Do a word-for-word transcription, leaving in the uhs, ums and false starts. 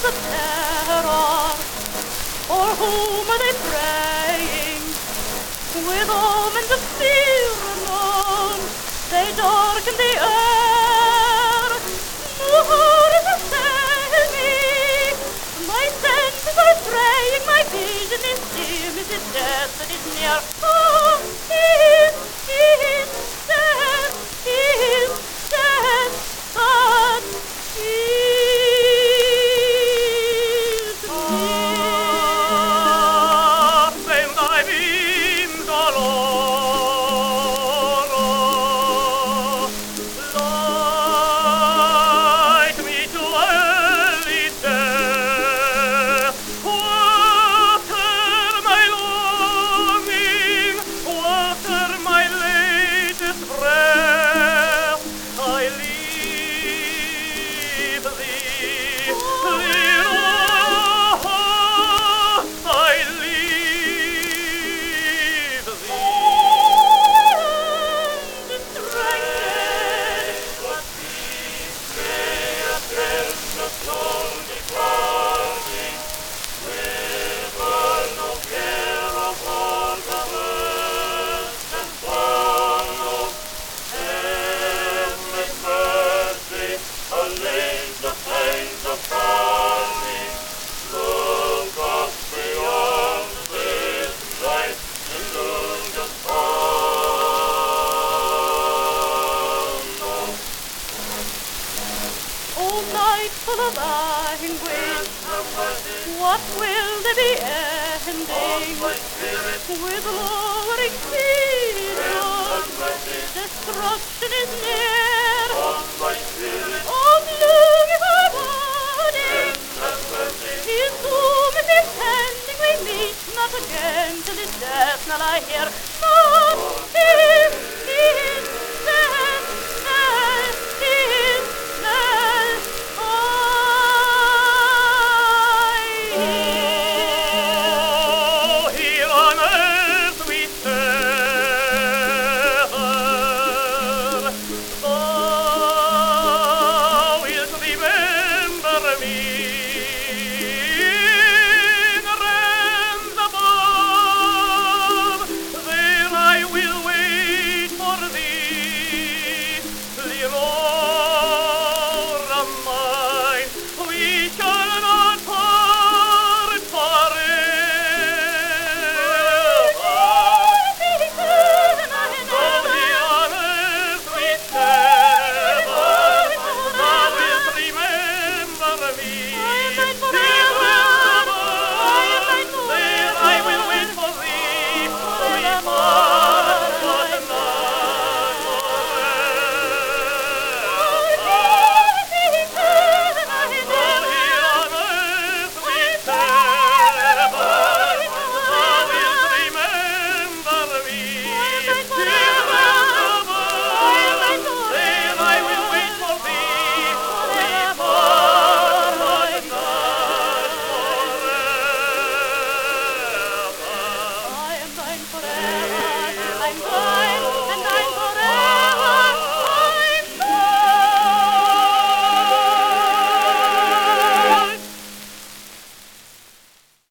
the terror? For whom are they praying? With omens of fear unknown, they darken the air. No horrors assail me. My senses are straying, my vision is dim. Is it death that is near? Oh, he is, he is dead, he is dead, but he is Ah, when thy beams are o'er, light me to early death. Water my longing, water my latest breath. I leave thee, little heart, I leave thee. distracted. What peace may attend the soul departing, never no care of all the worst and follow. Endless mercy allays the pains of parting. Look up beyond this life illusion follow. Oh, night full of anguish, what will there be ending? With lowering speed, destruction is near. Oh, longing for warning, his doom is impending. We meet not again till his death knell I hear. No, he is, he is dead, dead, he is dead. I Oh, here on earth we sever. Thou wilt remember me in realms above. There I will wait for thee, Leonora mine. We shall not part forever. Though here on earth we sever, thou wilt remember me. In realms above, there I will wait for thee. We part but not forever. Though here on earth we sever, thou wilt remember me. In realms above, there I will wait for thee. We part but not forever. am thine forever, I'm thine